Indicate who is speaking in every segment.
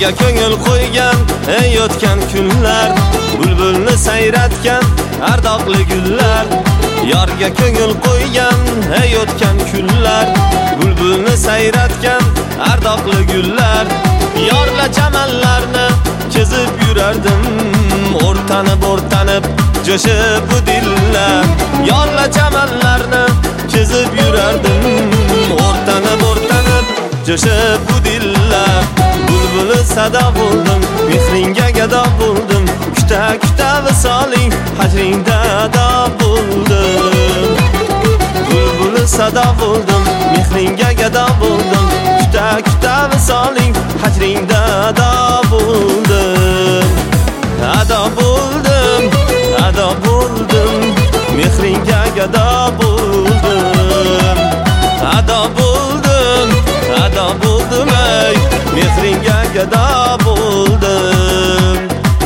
Speaker 1: Yorga ko'ngil qo'ygan ey o'tgan kunlar, bulbulni sayratgan ardoqli gullar. Yorga ko'ngil qo'ygan ey o'tgan kunlar, bulbulni sayratgan ardoqli gullar. Yorla chamanlarni kezib yurardim, o'rtanib jo'shib bu dillar. Yorla chamanlarni kezib yurardim, o'rtanib jo'shib bu dillar. Bulbuli sado bo'ldim, mehringga gado bo'ldim, kuta visoling hajringda ado bo'ldim. Bulbuli sado bo'ldim, mehringga gado bo'ldim, kuta visoling hajringda ado bo'ldim. Ado bo'ldim, mehringga gado bo'ldim. Ado bo'ldim ey, mehringga gado bo'ldim.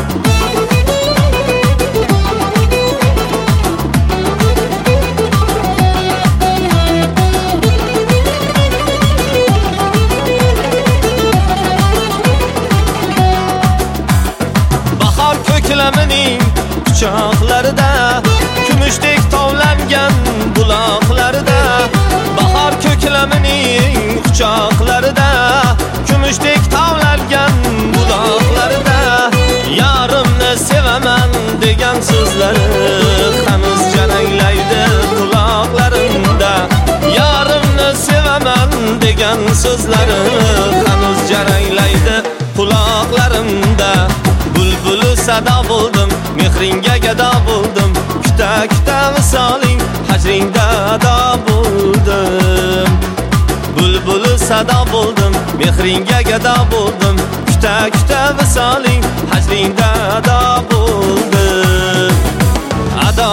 Speaker 1: Bahor ko'klamining quchoqlarida, kumushdek tovlangan buloqlarida. Bahor ko'klamining quchoqlarida, kumushdek tovlangan buloqlarida. Yarimni sevaman degan so'zlari hanuz jaranglaydi quloqlarimda. Yarimni sevaman degan so'zlari hanuz jaranglaydi quloqlarimda. Bulbuli sado bo'ldim, mehringga gado bo'ldim, kuta visoling hajringda ado bo'ldim. Bulbuli sado bo'ldim, mehringga gado bo'ldim, kuta visoling hajringda ado bo'ldim. Ado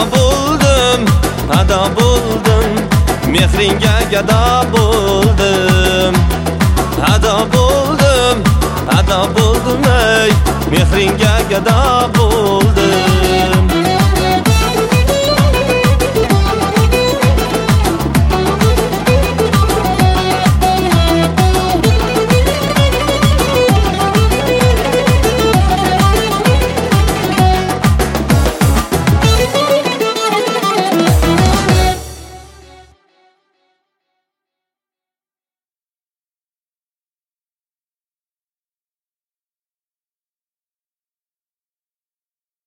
Speaker 1: bo'ldim, mehringga gado bo'ldim. Ado bo'ldim ey, mehringga gado bo'ldim.